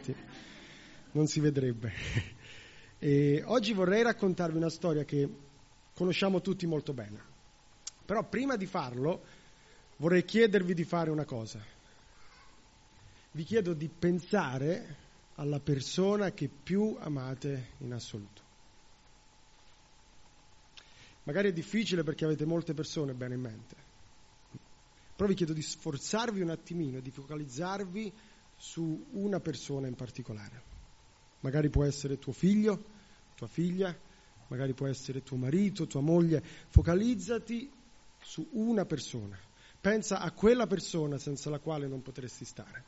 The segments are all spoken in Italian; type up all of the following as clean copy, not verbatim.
altrimenti non si vedrebbe. E oggi vorrei raccontarvi una storia che conosciamo tutti molto bene. Però prima di farlo vorrei chiedervi di fare una cosa. Vi chiedo di pensare alla persona che più amate in assoluto. Magari è difficile perché avete molte persone bene in mente, però vi chiedo di sforzarvi un attimino, di focalizzarvi su una persona in particolare. Magari può essere tuo figlio, tua figlia, magari può essere tuo marito, tua moglie. Focalizzati su una persona. Pensa a quella persona senza la quale non potresti stare.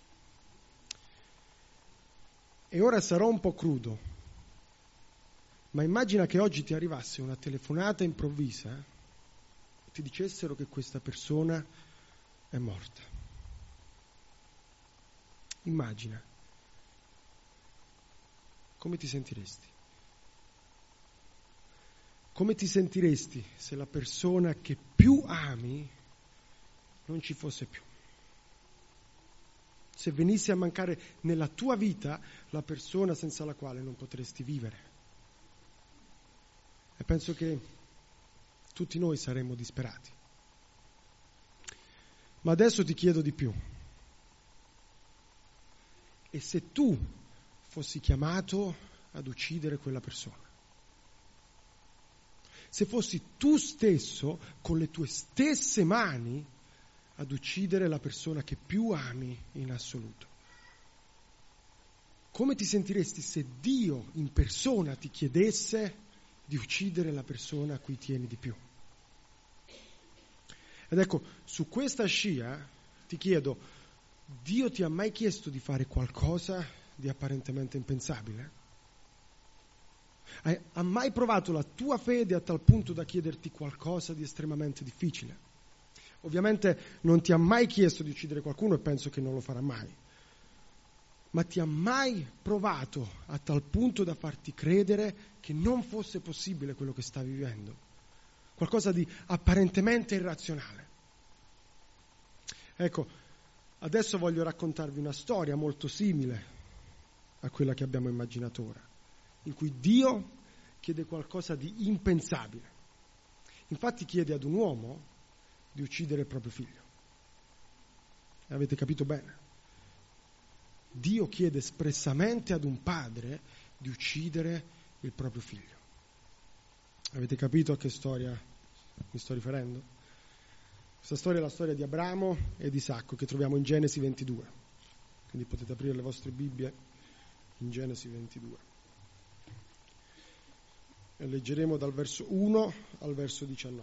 E ora sarò un po' crudo, ma immagina che oggi ti arrivasse una telefonata improvvisa e ti dicessero che questa persona è morta. Immagina. Come ti sentiresti? Come ti sentiresti se la persona che più ami non ci fosse più? Se venisse a mancare nella tua vita la persona senza la quale non potresti vivere. E penso che tutti noi saremmo disperati. Ma adesso ti chiedo di più. E se tu fossi chiamato ad uccidere quella persona? Se fossi tu stesso, con le tue stesse mani, ad uccidere la persona che più ami in assoluto? Come ti sentiresti se Dio in persona ti chiedesse di uccidere la persona a cui tieni di più? Ed ecco, su questa scia ti chiedo, Dio ti ha mai chiesto di fare qualcosa di apparentemente impensabile? Ha mai provato la tua fede a tal punto da chiederti qualcosa di estremamente difficile? Ovviamente non ti ha mai chiesto di uccidere qualcuno e penso che non lo farà mai. Ma ti ha mai provato a tal punto da farti credere che non fosse possibile quello che stavi vivendo? Qualcosa di apparentemente irrazionale. Ecco, adesso voglio raccontarvi una storia molto simile a quella che abbiamo immaginato ora, in cui Dio chiede qualcosa di impensabile. Infatti chiede ad un uomo di uccidere il proprio figlio. Avete capito bene? Dio chiede espressamente ad un padre di uccidere il proprio figlio. Avete capito a che storia mi sto riferendo? Questa storia è la storia di Abramo e di Isacco che troviamo in Genesi 22. Quindi potete aprire le vostre Bibbie in Genesi 22. E leggeremo dal verso 1 al verso 19.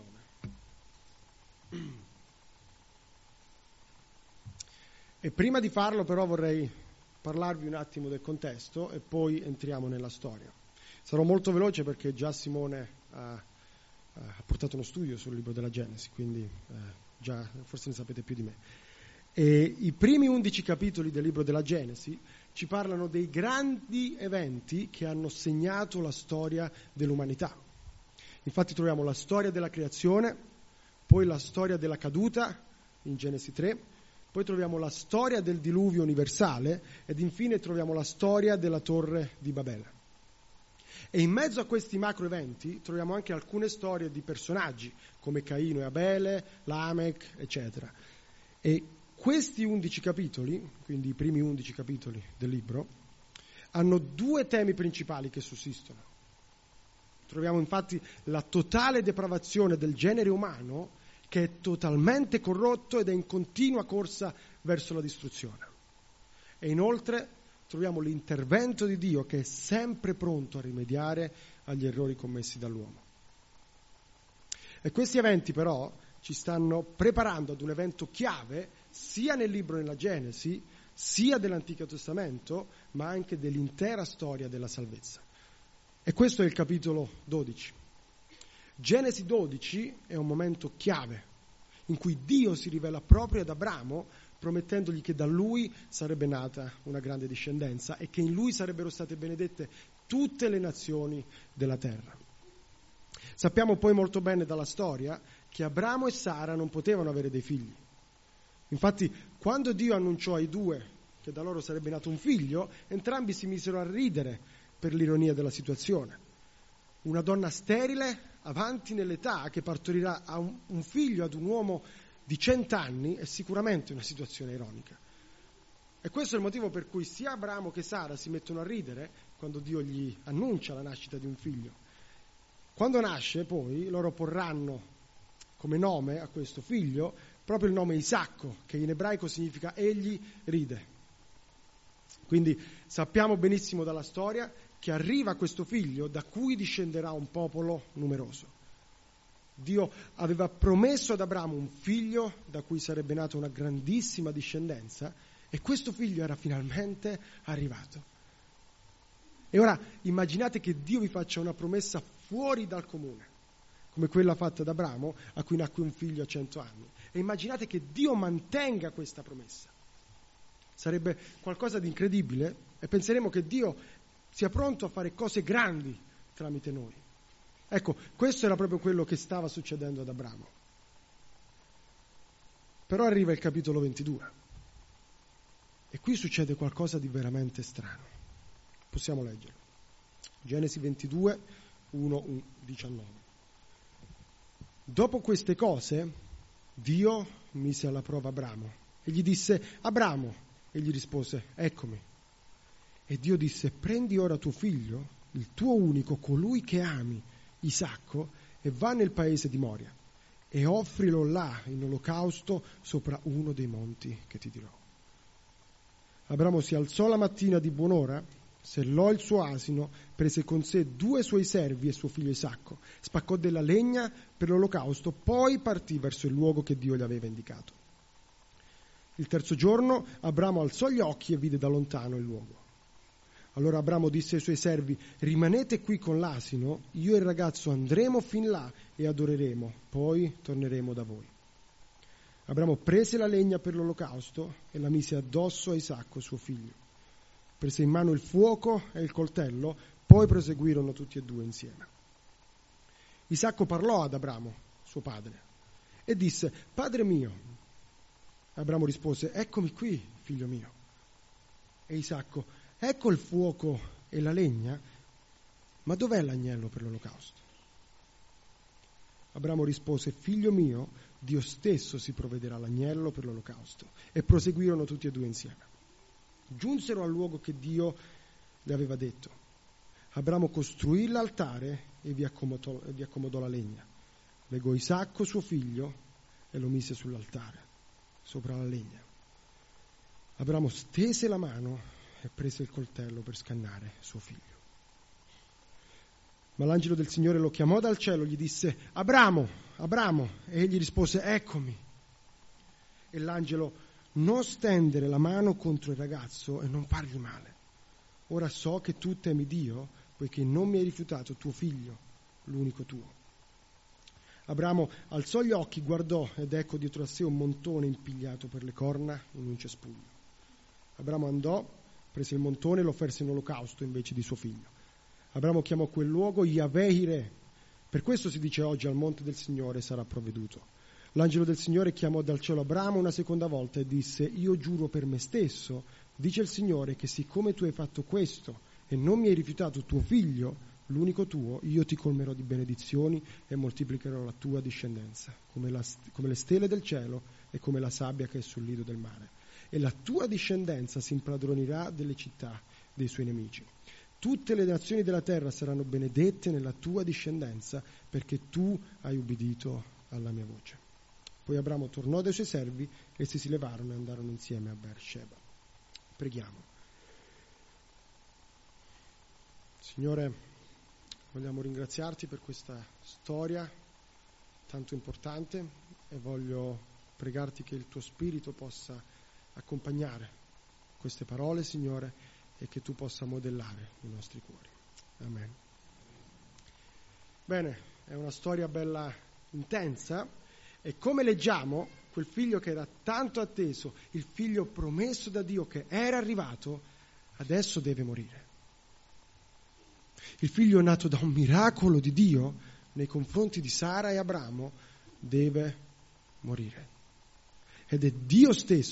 E prima di farlo però vorrei parlarvi un attimo del contesto e poi entriamo nella storia. Sarò molto veloce perché già Simone ha portato uno studio sul libro della Genesi, quindi già forse ne sapete più di me. E i primi 11 capitoli del libro della Genesi ci parlano dei grandi eventi che hanno segnato la storia dell'umanità. Infatti troviamo la storia della creazione, poi la storia della caduta in Genesi 3, poi troviamo la storia del diluvio universale ed infine troviamo la storia della torre di Babele. E in mezzo a questi macro eventi troviamo anche alcune storie di personaggi come Caino e Abele, Lamech, eccetera. E questi 11 capitoli, quindi i primi 11 capitoli del libro, hanno due temi principali che sussistono. Troviamo infatti la totale depravazione del genere umano che è totalmente corrotto ed è in continua corsa verso la distruzione. E inoltre troviamo l'intervento di Dio che è sempre pronto a rimediare agli errori commessi dall'uomo. E questi eventi però ci stanno preparando ad un evento chiave sia nel libro della Genesi, sia dell'Antico Testamento, ma anche dell'intera storia della salvezza. E questo è il capitolo 12. Genesi 12 è un momento chiave in cui Dio si rivela proprio ad Abramo promettendogli che da lui sarebbe nata una grande discendenza e che in lui sarebbero state benedette tutte le nazioni della terra. Sappiamo poi molto bene dalla storia che Abramo e Sara non potevano avere dei figli. Infatti, quando Dio annunciò ai due che da loro sarebbe nato un figlio, entrambi si misero a ridere per l'ironia della situazione. Una donna sterile, avanti nell'età, che partorirà un figlio ad un uomo di 100 anni, è sicuramente una situazione ironica. E questo è il motivo per cui sia Abramo che Sara si mettono a ridere quando Dio gli annuncia la nascita di un figlio. Quando nasce, poi, loro porranno come nome a questo figlio proprio il nome Isacco, che in ebraico significa egli ride. Quindi sappiamo benissimo dalla storia che arriva questo figlio da cui discenderà un popolo numeroso. Dio aveva promesso ad Abramo un figlio da cui sarebbe nata una grandissima discendenza e questo figlio era finalmente arrivato. E ora immaginate che Dio vi faccia una promessa fuori dal comune, come quella fatta ad Abramo, a cui nacque un figlio a 100 anni. E immaginate che Dio mantenga questa promessa. Sarebbe qualcosa di incredibile e penseremo che Dio sia pronto a fare cose grandi tramite noi. Ecco, questo era proprio quello che stava succedendo ad Abramo. Però arriva il capitolo 22 e qui succede qualcosa di veramente strano. Possiamo leggerlo. Genesi 22, 1-19. Dopo queste cose, Dio mise alla prova Abramo e gli disse: Abramo. E gli rispose: eccomi. E Dio disse: prendi ora tuo figlio, il tuo unico, colui che ami, Isacco, e va nel paese di Moria e offrilo là in olocausto sopra uno dei monti che ti dirò. Abramo si alzò la mattina di buon'ora, sellò il suo asino, prese con sé 2 suoi servi e suo figlio Isacco, spaccò della legna per l'olocausto, poi partì verso il luogo che Dio gli aveva indicato. Il terzo giorno Abramo alzò gli occhi e vide da lontano il luogo. Allora Abramo disse ai suoi servi: rimanete qui con l'asino, io e il ragazzo andremo fin là e adoreremo, poi torneremo da voi. Abramo prese la legna per l'olocausto e la mise addosso a Isacco suo figlio. Prese in mano il fuoco e il coltello, poi proseguirono tutti e 2 insieme. Isacco parlò ad Abramo, suo padre, e disse: padre mio. Abramo rispose: eccomi qui, figlio mio. E Isacco: ecco il fuoco e la legna, ma dov'è l'agnello per l'olocausto? Abramo rispose: figlio mio, Dio stesso si provvederà all'agnello per l'olocausto. E proseguirono tutti e 2 insieme. Giunsero al luogo che Dio le aveva detto. Abramo costruì l'altare e vi accomodò la legna. Legò Isacco suo figlio e lo mise sull'altare, sopra la legna. Abramo stese la mano e prese il coltello per scannare suo figlio. Ma l'angelo del Signore lo chiamò dal cielo e gli disse: Abramo, Abramo. E egli rispose: eccomi. E l'angelo: non stendere la mano contro il ragazzo e non fargli male. Ora so che tu temi Dio, poiché non mi hai rifiutato tuo figlio, l'unico tuo. Abramo alzò gli occhi, guardò ed ecco dietro a sé un montone impigliato per le corna in un cespuglio. Abramo andò, prese il montone e lo offerse in olocausto invece di suo figlio. Abramo chiamò quel luogo Yahveh-Yireh. Per questo si dice oggi: al monte del Signore sarà provveduto. L'angelo del Signore chiamò dal cielo Abramo una seconda volta e disse: io giuro per me stesso, dice il Signore, che siccome tu hai fatto questo e non mi hai rifiutato tuo figlio, l'unico tuo, io ti colmerò di benedizioni e moltiplicherò la tua discendenza, come le stelle del cielo e come la sabbia che è sul lido del mare. E la tua discendenza si impadronirà delle città dei suoi nemici. Tutte le nazioni della terra saranno benedette nella tua discendenza, perché tu hai ubbidito alla mia voce. Poi Abramo tornò dai suoi servi, essi si levarono e andarono insieme a Beersheba. Preghiamo. Signore, vogliamo ringraziarti per questa storia tanto importante e voglio pregarti che il tuo Spirito possa accompagnare queste parole, Signore, e che tu possa modellare i nostri cuori. Amen. Bene, è una storia bella intensa e come leggiamo, quel figlio che era tanto atteso, il figlio promesso da Dio che era arrivato, adesso deve morire. Il figlio nato da un miracolo di Dio nei confronti di Sara e Abramo deve morire. Ed è Dio stesso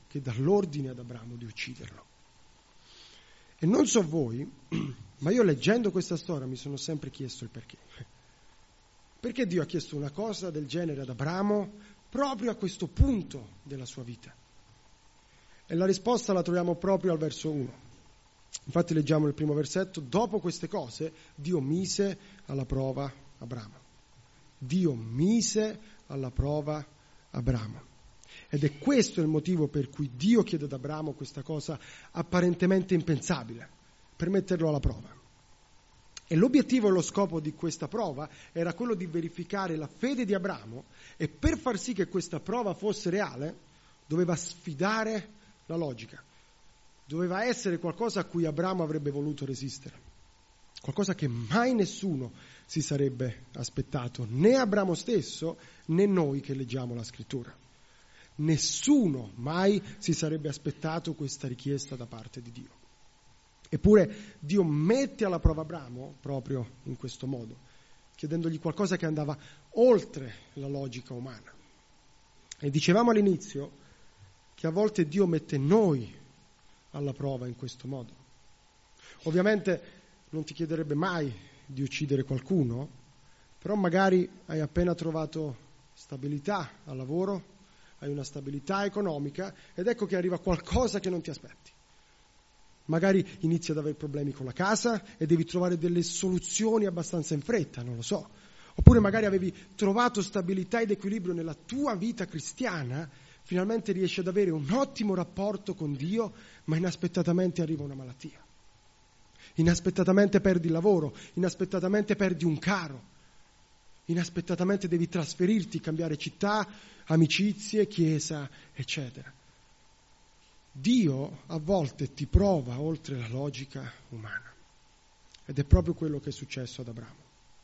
che dà l'ordine ad Abramo di ucciderlo. E non so voi, ma io leggendo questa storia mi sono sempre chiesto il perché. Perché Dio ha chiesto una cosa del genere ad Abramo proprio a questo punto della sua vita? E la risposta la troviamo proprio al verso 1. Infatti leggiamo il primo versetto: dopo queste cose Dio mise alla prova Abramo. Dio mise alla prova Abramo. Ed è questo il motivo per cui Dio chiede ad Abramo questa cosa apparentemente impensabile, per metterlo alla prova. E l'obiettivo e lo scopo di questa prova era quello di verificare la fede di Abramo, e per far sì che questa prova fosse reale doveva sfidare la logica. Doveva essere qualcosa a cui Abramo avrebbe voluto resistere, qualcosa che mai nessuno si sarebbe aspettato, né Abramo stesso né noi che leggiamo la scrittura. Nessuno mai si sarebbe aspettato questa richiesta da parte di Dio. Eppure Dio mette alla prova Abramo proprio in questo modo, chiedendogli qualcosa che andava oltre la logica umana. E dicevamo all'inizio che a volte Dio mette noi alla prova in questo modo. Ovviamente non ti chiederebbe mai di uccidere qualcuno, però magari hai appena trovato stabilità al lavoro, hai una stabilità economica ed ecco che arriva qualcosa che non ti aspetti. Magari inizi ad avere problemi con la casa e devi trovare delle soluzioni abbastanza in fretta, non lo so. Oppure magari avevi trovato stabilità ed equilibrio nella tua vita cristiana, finalmente riesci ad avere un ottimo rapporto con Dio, ma inaspettatamente arriva una malattia. Inaspettatamente perdi il lavoro, inaspettatamente perdi un caro, inaspettatamente devi trasferirti, cambiare città, amicizie, chiesa, eccetera. Dio a volte ti prova oltre la logica umana. Ed è proprio quello che è successo ad Abramo.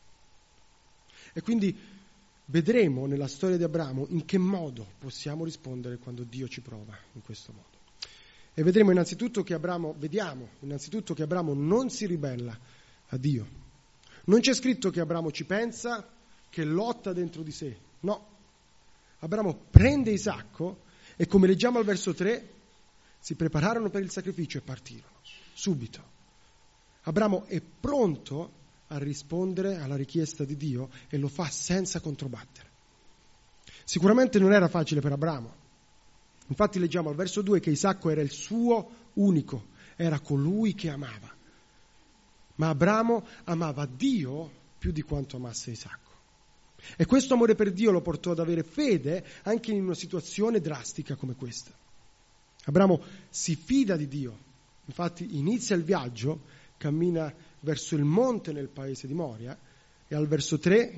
E quindi vedremo nella storia di Abramo in che modo possiamo rispondere quando Dio ci prova in questo modo. E vediamo innanzitutto che Abramo non si ribella a Dio. Non c'è scritto che Abramo ci pensa, che lotta dentro di sé. No. Abramo prende Isacco e, come leggiamo al verso 3, si prepararono per il sacrificio e partirono subito. Abramo è pronto a rispondere alla richiesta di Dio e lo fa senza controbattere. Sicuramente non era facile per Abramo. Infatti leggiamo al verso 2 che Isacco era il suo unico, era colui che amava. Ma Abramo amava Dio più di quanto amasse Isacco. E questo amore per Dio lo portò ad avere fede anche in una situazione drastica come questa. Abramo si fida di Dio, infatti inizia il viaggio, cammina verso il monte nel paese di Moria e al verso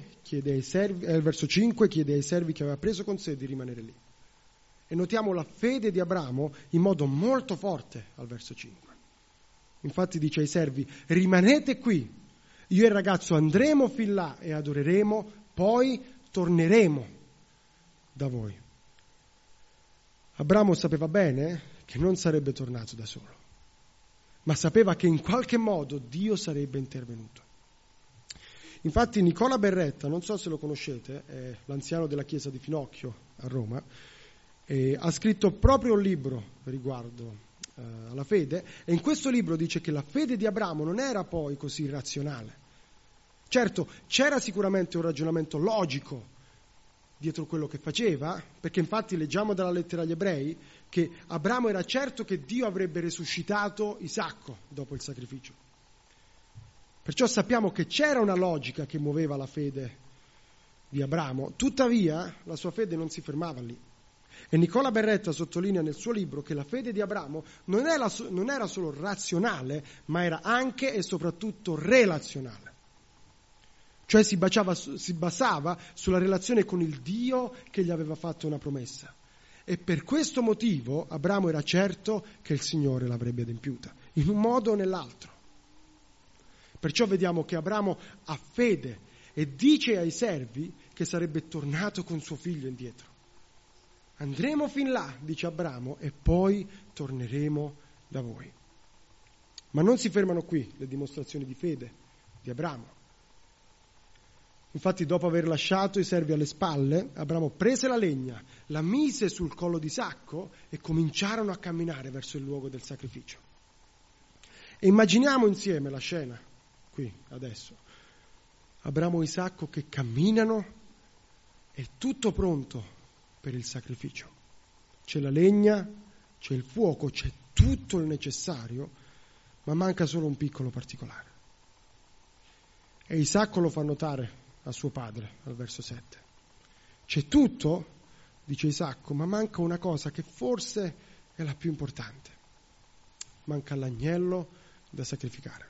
5 chiede ai servi che aveva preso con sé di rimanere lì. E notiamo la fede di Abramo in modo molto forte al verso 5. Infatti dice ai servi: rimanete qui, io e il ragazzo andremo fin là e adoreremo, poi torneremo da voi. Abramo sapeva bene che non sarebbe tornato da solo, ma sapeva che in qualche modo Dio sarebbe intervenuto. Infatti Nicola Berretta, non so se lo conoscete, è l'anziano della chiesa di Finocchio a Roma, ha scritto proprio un libro riguardo alla fede, e in questo libro dice che la fede di Abramo non era poi così razionale. Certo, c'era sicuramente un ragionamento logico dietro quello che faceva, perché infatti leggiamo dalla lettera agli Ebrei che Abramo era certo che Dio avrebbe resuscitato Isacco dopo il sacrificio. Perciò sappiamo che c'era una logica che muoveva la fede di Abramo, tuttavia la sua fede non si fermava lì. E Nicola Berretta sottolinea nel suo libro che la fede di Abramo non era solo razionale, ma era anche e soprattutto relazionale. Cioè si basava sulla relazione con il Dio che gli aveva fatto una promessa. E per questo motivo Abramo era certo che il Signore l'avrebbe adempiuta, in un modo o nell'altro. Perciò vediamo che Abramo ha fede e dice ai servi che sarebbe tornato con suo figlio indietro. Andremo fin là, dice Abramo, e poi torneremo da voi. Ma non si fermano qui le dimostrazioni di fede di Abramo. Infatti, dopo aver lasciato i servi alle spalle, Abramo prese la legna, la mise sul collo di Isacco e cominciarono a camminare verso il luogo del sacrificio. E immaginiamo insieme la scena, qui, adesso. Abramo e Isacco che camminano, è tutto pronto per il sacrificio. C'è la legna, c'è il fuoco, c'è tutto il necessario, ma manca solo un piccolo particolare. E Isacco lo fa notare a suo padre, al verso 7. C'è tutto, dice Isacco, ma manca una cosa che forse è la più importante. Manca l'agnello da sacrificare.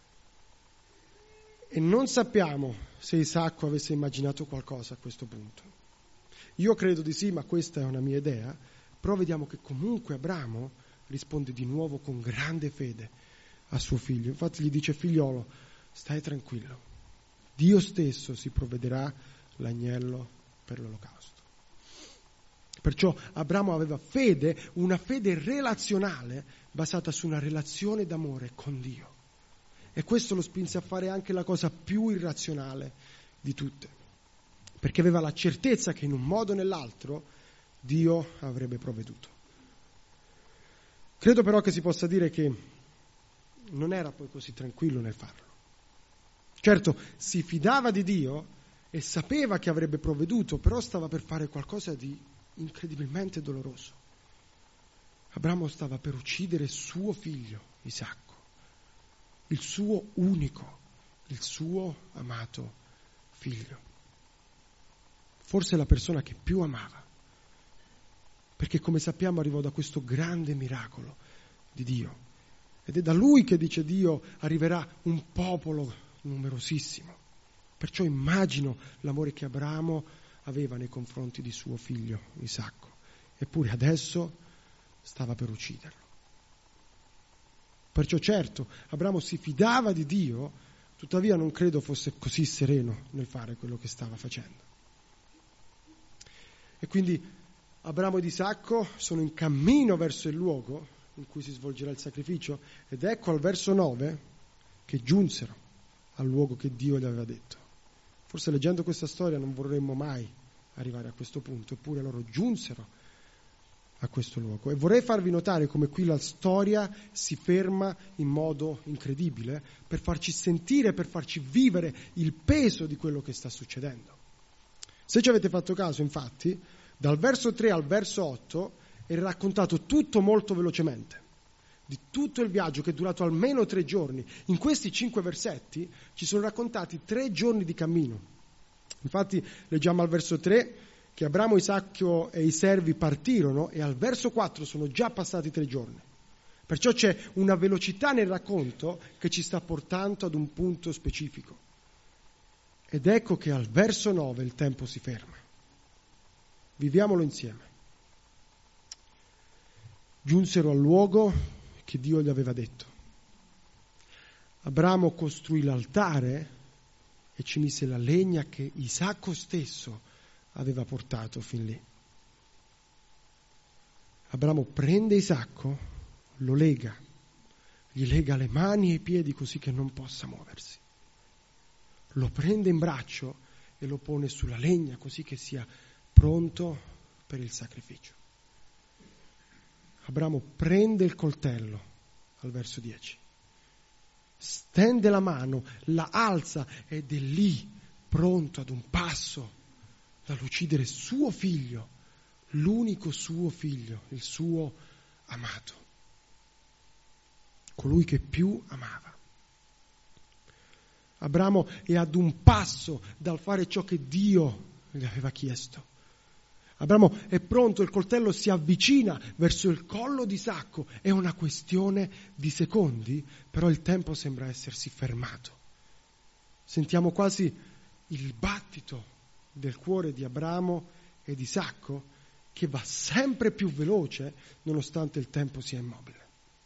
E non sappiamo se Isacco avesse immaginato qualcosa a questo punto. Io credo di sì, ma questa è una mia idea. Però vediamo che comunque Abramo risponde di nuovo con grande fede a suo figlio. Infatti gli dice: figliolo, stai tranquillo. Dio stesso si provvederà l'agnello per l'olocausto. Perciò Abramo aveva fede, una fede relazionale basata su una relazione d'amore con Dio. E questo lo spinse a fare anche la cosa più irrazionale di tutte, perché aveva la certezza che in un modo o nell'altro Dio avrebbe provveduto. Credo però che si possa dire che non era poi così tranquillo nel farlo. Certo, si fidava di Dio e sapeva che avrebbe provveduto, però stava per fare qualcosa di incredibilmente doloroso. Abramo stava per uccidere suo figlio, Isacco, il suo unico, il suo amato figlio. Forse la persona che più amava, perché come sappiamo arrivò da questo grande miracolo di Dio. Ed è da lui che, dice Dio, arriverà un popolo numerosissimo. Perciò immagino l'amore che Abramo aveva nei confronti di suo figlio Isacco. Eppure adesso stava per ucciderlo. Perciò certo, Abramo si fidava di Dio, tuttavia non credo fosse così sereno nel fare quello che stava facendo. E quindi Abramo ed Isacco sono in cammino verso il luogo in cui si svolgerà il sacrificio, ed ecco al verso 9 che giunsero al luogo che Dio gli aveva detto. Forse leggendo questa storia non vorremmo mai arrivare a questo punto, eppure loro giunsero a questo luogo. E vorrei farvi notare come qui la storia si ferma in modo incredibile per farci sentire, per farci vivere il peso di quello che sta succedendo. Se ci avete fatto caso, infatti, dal verso 3 al verso 8 è raccontato tutto molto velocemente, di tutto il viaggio che è durato almeno 3 giorni. In questi 5 versetti ci sono raccontati 3 giorni di cammino. Infatti leggiamo al verso 3 che Abramo, Isacco e i servi partirono, e al verso 4 sono già passati 3 giorni. Perciò c'è una velocità nel racconto che ci sta portando ad un punto specifico. Ed ecco che al verso 9 il tempo si ferma. Viviamolo insieme. Giunsero al luogo che Dio gli aveva detto. Abramo costruì l'altare e ci mise la legna che Isacco stesso aveva portato fin lì. Abramo prende Isacco, lo lega, gli lega le mani e i piedi così che non possa muoversi. Lo prende in braccio e lo pone sulla legna così che sia pronto per il sacrificio. Abramo prende il coltello, al verso 10, stende la mano, la alza ed è lì, pronto ad un passo dall'uccidere suo figlio, l'unico suo figlio, il suo amato, colui che più amava. Abramo è ad un passo dal fare ciò che Dio gli aveva chiesto. Abramo è pronto, il coltello si avvicina verso il collo di Isacco, è una questione di secondi, però il tempo sembra essersi fermato. Sentiamo quasi il battito del cuore di Abramo e di Isacco che va sempre più veloce nonostante il tempo sia immobile.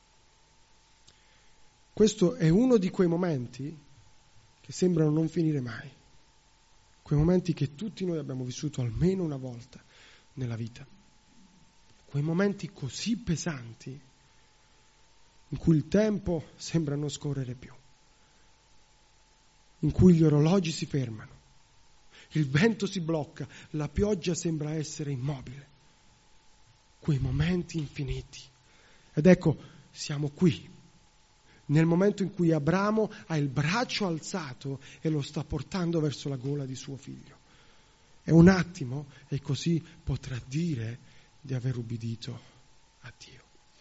Questo è uno di quei momenti che sembrano non finire mai, quei momenti che tutti noi abbiamo vissuto almeno una volta nella vita, quei momenti così pesanti in cui il tempo sembra non scorrere più, in cui gli orologi si fermano, il vento si blocca, la pioggia sembra essere immobile. Quei momenti infiniti. Ed ecco, siamo qui, nel momento in cui Abramo ha il braccio alzato e lo sta portando verso la gola di suo figlio. È un attimo e così potrà dire di aver ubbidito a Dio.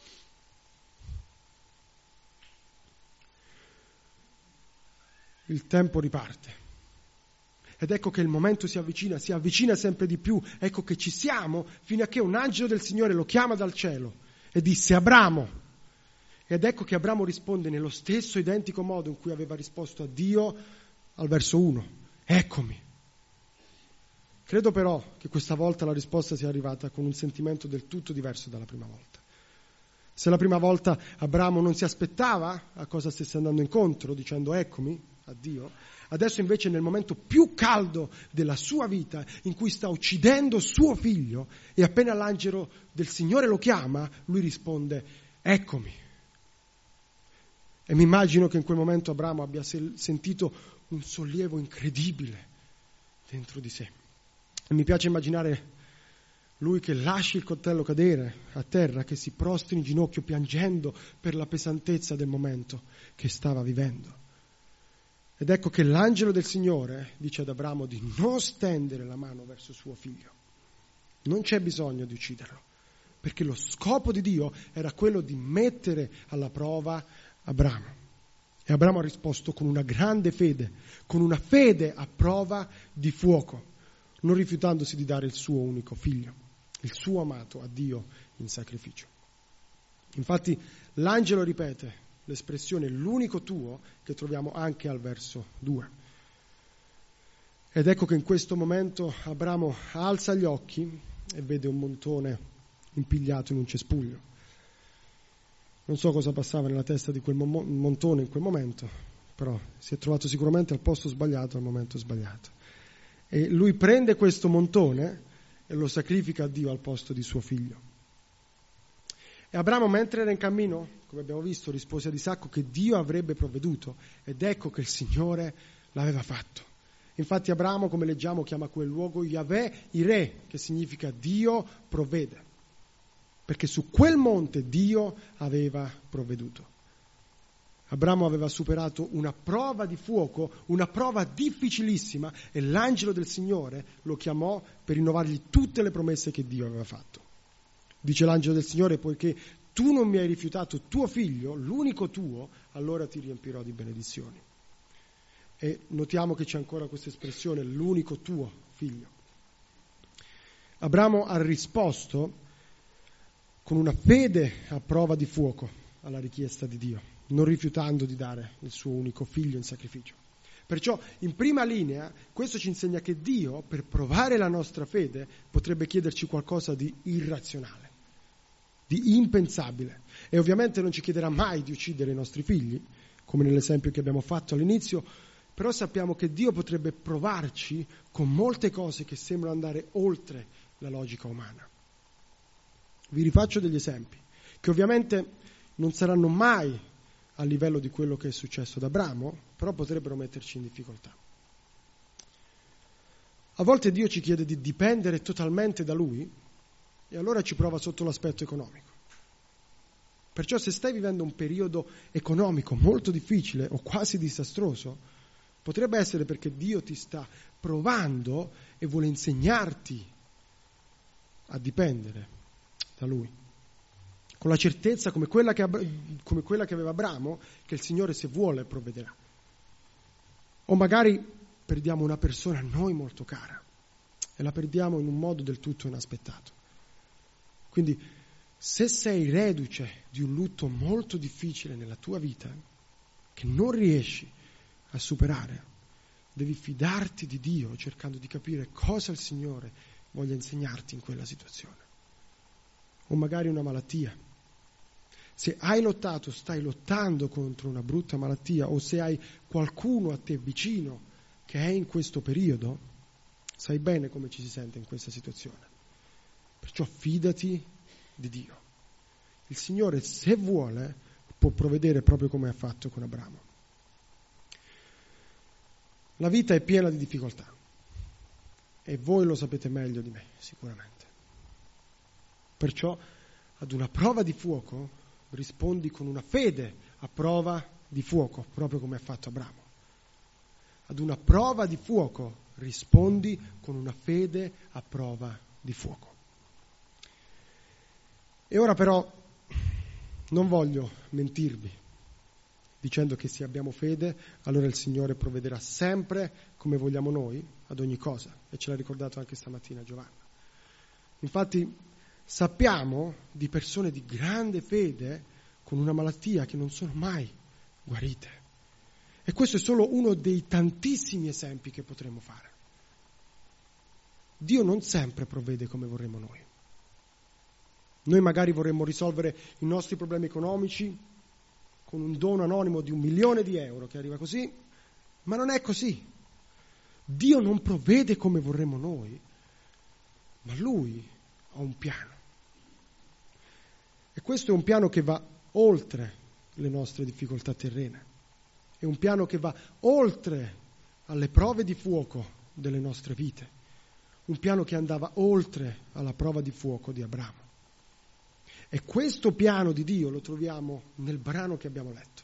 Il tempo riparte. Ed ecco che il momento si avvicina sempre di più. Ecco che ci siamo fino a che un angelo del Signore lo chiama dal cielo e disse: Abramo. Ed ecco che Abramo risponde nello stesso identico modo in cui aveva risposto a Dio al verso 1. Eccomi. Credo però che questa volta la risposta sia arrivata con un sentimento del tutto diverso dalla prima volta. Se la prima volta Abramo non si aspettava a cosa stesse andando incontro, dicendo eccomi a Dio, adesso invece nel momento più caldo della sua vita, in cui sta uccidendo suo figlio, e appena l'angelo del Signore lo chiama, lui risponde eccomi. E mi immagino che in quel momento Abramo abbia sentito un sollievo incredibile dentro di sé. E mi piace immaginare lui che lasci il coltello cadere a terra, che si prostri in ginocchio piangendo per la pesantezza del momento che stava vivendo. Ed ecco che l'angelo del Signore dice ad Abramo di non stendere la mano verso suo figlio. Non c'è bisogno di ucciderlo, perché lo scopo di Dio era quello di mettere alla prova Abramo. E Abramo ha risposto con una grande fede, con una fede a prova di fuoco, non rifiutandosi di dare il suo unico figlio, il suo amato, a Dio in sacrificio. Infatti l'angelo ripete l'espressione l'unico tuo che troviamo anche al verso 2. Ed ecco che in questo momento Abramo alza gli occhi e vede un montone impigliato in un cespuglio. Non so cosa passava nella testa di quel montone in quel momento, però si è trovato sicuramente al posto sbagliato al momento sbagliato. E lui prende questo montone e lo sacrifica a Dio al posto di suo figlio. E Abramo, mentre era in cammino, come abbiamo visto, rispose ad Isacco che Dio avrebbe provveduto, ed ecco che il Signore l'aveva fatto. Infatti Abramo, come leggiamo, chiama quel luogo Yahweh Ireh, che significa Dio provvede, perché su quel monte Dio aveva provveduto. Abramo aveva superato una prova di fuoco, una prova difficilissima, e l'angelo del Signore lo chiamò per rinnovargli tutte le promesse che Dio aveva fatto. Dice l'angelo del Signore: poiché tu non mi hai rifiutato tuo figlio, l'unico tuo, allora ti riempirò di benedizioni. E notiamo che c'è ancora questa espressione, l'unico tuo figlio. Abramo ha risposto con una fede a prova di fuoco alla richiesta di Dio, non rifiutando di dare il suo unico figlio in sacrificio. Perciò, in prima linea, questo ci insegna che Dio, per provare la nostra fede, potrebbe chiederci qualcosa di irrazionale, di impensabile. E ovviamente non ci chiederà mai di uccidere i nostri figli, come nell'esempio che abbiamo fatto all'inizio, però sappiamo che Dio potrebbe provarci con molte cose che sembrano andare oltre la logica umana. Vi rifaccio degli esempi, che ovviamente non saranno mai a livello di quello che è successo ad Abramo, però potrebbero metterci in difficoltà. A volte Dio ci chiede di dipendere totalmente da Lui e allora ci prova sotto l'aspetto economico. Perciò se stai vivendo un periodo economico molto difficile o quasi disastroso, potrebbe essere perché Dio ti sta provando e vuole insegnarti a dipendere da Lui, con la certezza come quella che aveva Abramo, che il Signore, se vuole, provvederà. O magari perdiamo una persona a noi molto cara e la perdiamo in un modo del tutto inaspettato. Quindi se sei reduce di un lutto molto difficile nella tua vita, che non riesci a superare, devi fidarti di Dio cercando di capire cosa il Signore voglia insegnarti in quella situazione. O magari una malattia. Se hai lottato, stai lottando contro una brutta malattia, o se hai qualcuno a te vicino che è in questo periodo, sai bene come ci si sente in questa situazione. Perciò fidati di Dio. Il Signore, se vuole, può provvedere proprio come ha fatto con Abramo. La vita è piena di difficoltà. E voi lo sapete meglio di me, sicuramente. Perciò ad una prova di fuoco rispondi con una fede a prova di fuoco, proprio come ha fatto Abramo. Ad una prova di fuoco rispondi con una fede a prova di fuoco. E ora però non voglio mentirvi dicendo che se abbiamo fede, allora il Signore provvederà sempre come vogliamo noi ad ogni cosa. E ce l'ha ricordato anche stamattina Giovanna. Infatti sappiamo di persone di grande fede con una malattia che non sono mai guarite. E questo è solo uno dei tantissimi esempi che potremmo fare. Dio non sempre provvede come vorremmo noi. Noi magari vorremmo risolvere i nostri problemi economici con un dono anonimo di 1 milione di euro che arriva così, ma non è così. Dio non provvede come vorremmo noi, ma Lui ha un piano. E questo è un piano che va oltre le nostre difficoltà terrene. È un piano che va oltre alle prove di fuoco delle nostre vite. Un piano che andava oltre alla prova di fuoco di Abramo. E questo piano di Dio lo troviamo nel brano che abbiamo letto.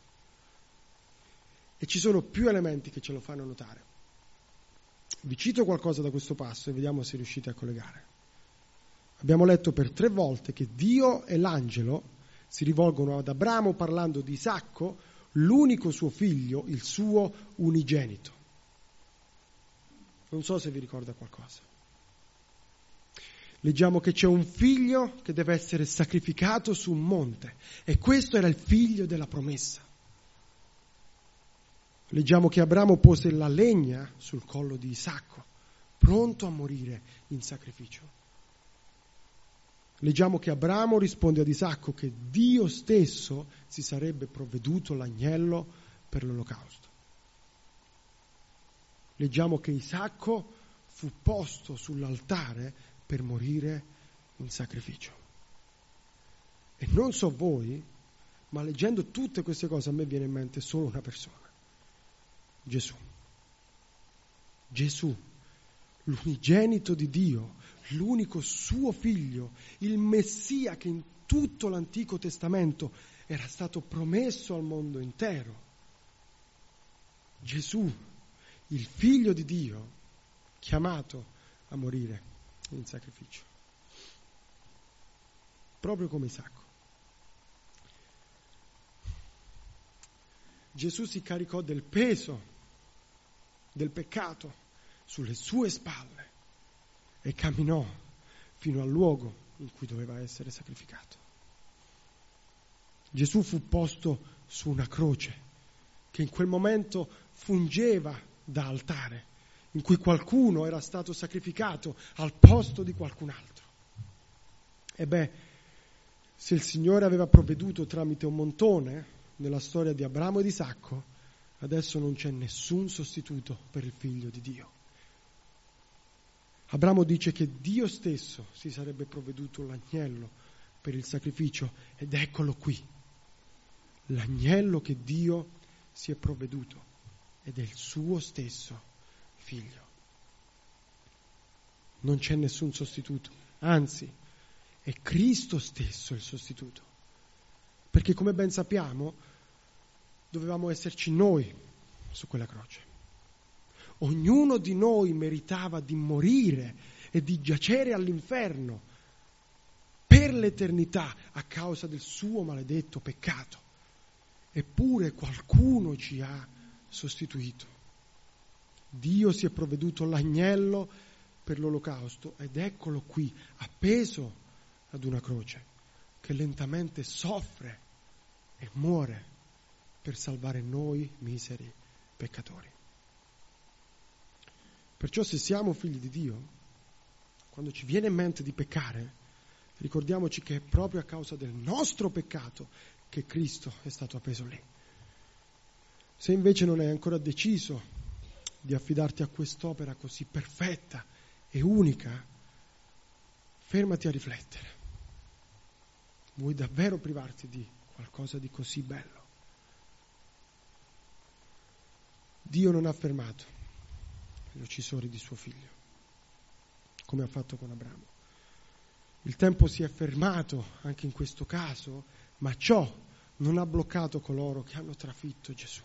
E ci sono più elementi che ce lo fanno notare. Vi cito qualcosa da questo passo e vediamo se riuscite a collegare. Abbiamo letto per 3 volte che Dio e l'angelo si rivolgono ad Abramo parlando di Isacco, l'unico suo figlio, il suo unigenito. Non so se vi ricorda qualcosa. Leggiamo che c'è un figlio che deve essere sacrificato su un monte e questo era il figlio della promessa. Leggiamo che Abramo pose la legna sul collo di Isacco, pronto a morire in sacrificio. Leggiamo che Abramo risponde ad Isacco che Dio stesso si sarebbe provveduto l'agnello per l'olocausto. Leggiamo che Isacco fu posto sull'altare per morire in sacrificio. E non so voi, ma leggendo tutte queste cose a me viene in mente solo una persona. Gesù. Gesù, l'unigenito di Dio, l'unico suo figlio, il Messia che in tutto l'Antico Testamento era stato promesso al mondo intero. Gesù, il figlio di Dio, chiamato a morire in sacrificio. Proprio come Isacco. Gesù si caricò del peso del peccato sulle sue spalle e camminò fino al luogo in cui doveva essere sacrificato. Gesù fu posto su una croce che in quel momento fungeva da altare, in cui qualcuno era stato sacrificato al posto di qualcun altro. E se il Signore aveva provveduto tramite un montone nella storia di Abramo e di Isacco, adesso non c'è nessun sostituto per il figlio di Dio. Abramo dice che Dio stesso si sarebbe provveduto l'agnello per il sacrificio ed eccolo qui, l'agnello che Dio si è provveduto ed è il suo stesso figlio. Non c'è nessun sostituto, anzi è Cristo stesso il sostituto, perché come ben sappiamo dovevamo esserci noi su quella croce. Ognuno di noi meritava di morire e di giacere all'inferno per l'eternità a causa del suo maledetto peccato. Eppure qualcuno ci ha sostituito. Dio si è provveduto l'agnello per l'olocausto ed eccolo qui, appeso ad una croce, che lentamente soffre e muore per salvare noi miseri peccatori. Perciò se siamo figli di Dio, quando ci viene in mente di peccare, ricordiamoci che è proprio a causa del nostro peccato che Cristo è stato appeso lì. Se invece non hai ancora deciso di affidarti a quest'opera così perfetta e unica, fermati a riflettere. Vuoi davvero privarti di qualcosa di così bello? Dio non ha fermato gli uccisori di suo figlio. come ha fatto con Abramo. Il tempo si è fermato anche in questo caso, ma ciò non ha bloccato coloro che hanno trafitto Gesù.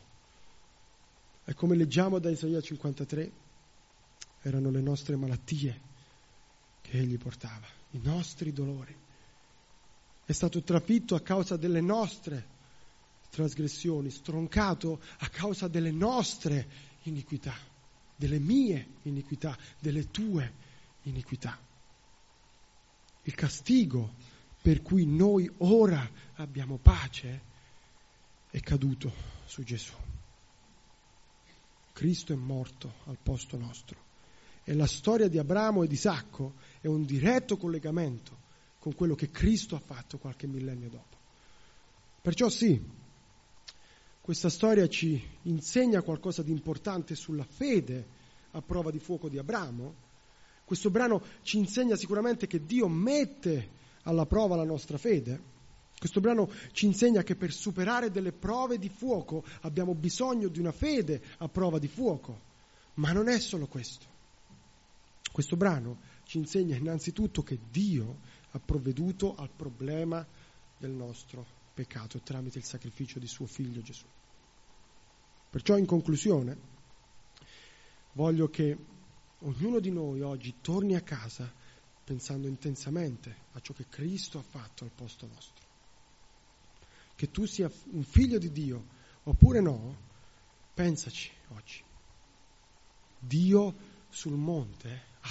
E come leggiamo da Isaia 53, erano le nostre malattie che egli portava, i nostri dolori. È stato trafitto a causa delle nostre trasgressioni, stroncato a causa delle nostre iniquità, delle mie iniquità, delle tue iniquità. Il castigo per cui noi ora abbiamo pace è caduto su Gesù. Cristo è morto al posto nostro. E la storia di Abramo e di Isacco è un diretto collegamento con quello che Cristo ha fatto qualche millennio dopo. Perciò sì, questa storia ci insegna qualcosa di importante sulla fede a prova di fuoco di Abramo. Questo brano ci insegna sicuramente che Dio mette alla prova la nostra fede. Questo brano ci insegna che per superare delle prove di fuoco abbiamo bisogno di una fede a prova di fuoco. Ma non è solo questo. Questo brano ci insegna innanzitutto che Dio ha provveduto al problema del nostro peccato tramite il sacrificio di suo figlio Gesù. Perciò in conclusione voglio che ognuno di noi oggi torni a casa pensando intensamente a ciò che Cristo ha fatto al posto nostro. Che tu sia un figlio di Dio oppure no, pensaci oggi. Dio sul monte ha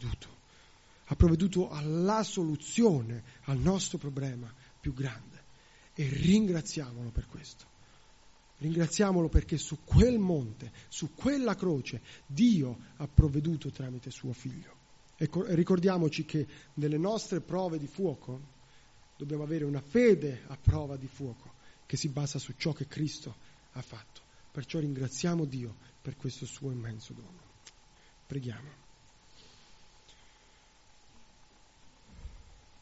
provveduto alla soluzione al nostro problema più grande e ringraziamolo per questo. Ringraziamolo perché su quel monte, su quella croce, Dio ha provveduto tramite suo figlio. E ricordiamoci che nelle nostre prove di fuoco dobbiamo avere una fede a prova di fuoco che si basa su ciò che Cristo ha fatto. Perciò ringraziamo Dio per questo suo immenso dono. Preghiamo.